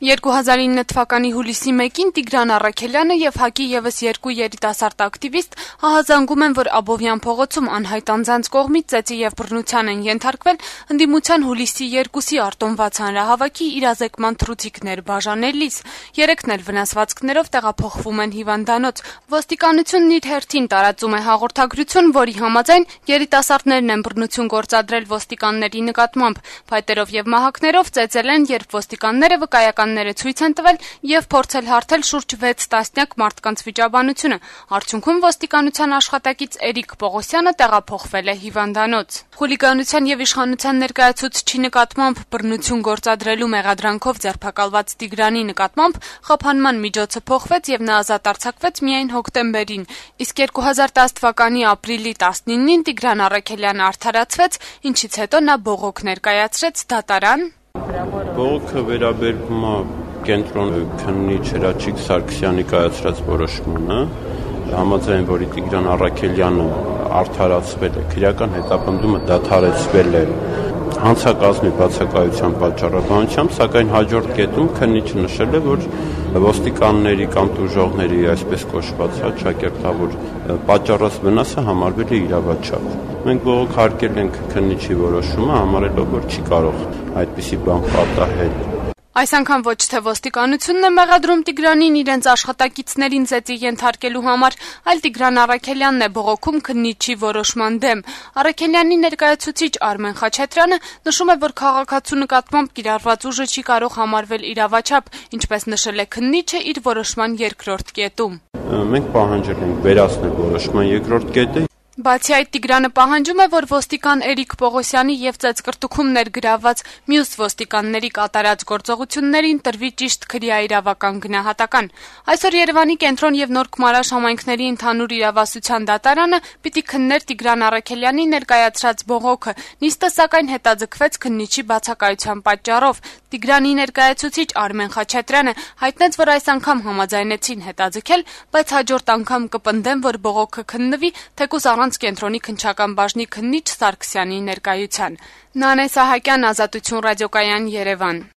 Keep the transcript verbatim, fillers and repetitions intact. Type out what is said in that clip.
երկու հազար ինը թվականի հուլիսի մեկին Տիգրան Առաքելյանը եւ ՀԱԿ-ի եւս երկու երիտասարդ ակտիվիստ հահազանգում են, որ Աբովյան փողոցում անհայտ անձանց կողմից ծեծի եւ բռնության են ենթարկվել ընդդիմության հուլիսի երկուսի արտոնված հանրահավաքի իրազեկման թռուցիկներ բաժանելիս։ Երեքն էլ վնասվածքներով տեղափոխվում են հիվանդանոց։ Ոստիկանությունն իր հերթին տարածում է հաղորդագրություն, որի համաձայն երիտասարդներն են բռնություն գործադրել ոստիկանների նկատմամբ, փայտերով եւ մահակներով ծեծել են, երբ ոստիկանները վկայական ցույց են տվել եւ փորձել հարթել շուրջ վեց տասնյակ մարդկանց վիճաբանությունը։ Արդյունքում ոստիկանության աշխատակից Էրիկ Պողոսյանը տեղափոխվել է հիվանդանոց։ Խուլիգանության եւ իշխանության ներկայացուցչի նկատմամբ բռնություն գործադրելու մեղադրանքով ձերբակալված Տիգրանի նկատմամբ խափանման միջոցը փոխվեց եւ նա ազատ արձակվեց միայն հոկտեմբերին, իսկ երկու հազար տասը թվականի ապրիլի տասնինին Տիգրան Առաքելյանը արդարացվեց, ինչից հետո նա բողոք ներկայացրեց դատարան։ Բողոքը վերաբերում է կենտրոն քննիչ Հրաչիկ Սարգսյանի կայացրած որոշմանը, համաձայն որի Տիգրան Առաքելյանը արդարացվել է, քրեական հետապնդումը դադարեցվել է հանցակազմի բացակայության պատճառաբանությամբ, սակայն հաջորդ կետում քննիչը նշել է, որ ոստիկանների կամ տուժողների այսպես կոչված ճակերտավոր պատճառած վնասը համարվել է իրավաչափ։ Մենք բողոք հարկել ենք քննիչի որոշումը, համարելով, որ չի կարող այդպիսի բան պատահել։ Այս անգամ ոչ թե ոստիկանությունն է մեղադրում Տիգրանին իրենց աշխատակիցներին ծեծի ենթարկելու համար, այլ Տիգրան Առաքելյանն է բողոքում քննիչի որոշման դեմ։ Առաքելյանի ներկայացուցիչ Արմեն Խաչատրյանը նշում է, որ քաղաքացու նկատմամբ կիրառված ուժը չի կարող համարվել իրավաչափ, ինչպես նշել է քննիչը իր որոշման երկրորդ կետում։ Մենք պահանջել ենք վերացնել որոշման երկրորդ կետը։ Բացի այդ, Տիգրանը պահանջում է, որ ոստիկան Էրիկ Պողոսյանի եւ ծեծկրտուքում ներգրավված մյուս ոստիկանների կատարած գործողություններին տրվի ճիշտ քրեաիրավական գնահատական։ Այսօր Երևանի կենտրոն եւ Նոր Քմարաշ համայնքների ընդհանուր իրավասության դատարանը պիտի քններ Տիգրան Առաքելյանի ներկայացրած բողոքը, նիստը սակայն հետաձգվեց քննիչի բացակայության պատճառով։ Տիգրանի ներկայացուցիչ Արմեն Խաչատրյանը հայտնեց, որ այս անգամ համաձայնեցին հետաձգել, բայց հաջորդ անգամ կպնդեն, որ բողոքը քննվի, թեկուզ առանց կենտրոնի քննչական բաժնի քննիչ Սարգսյանի ներկայության։ Նանե Սահակյան, Ազատություն ռադիոկայան, Երևան։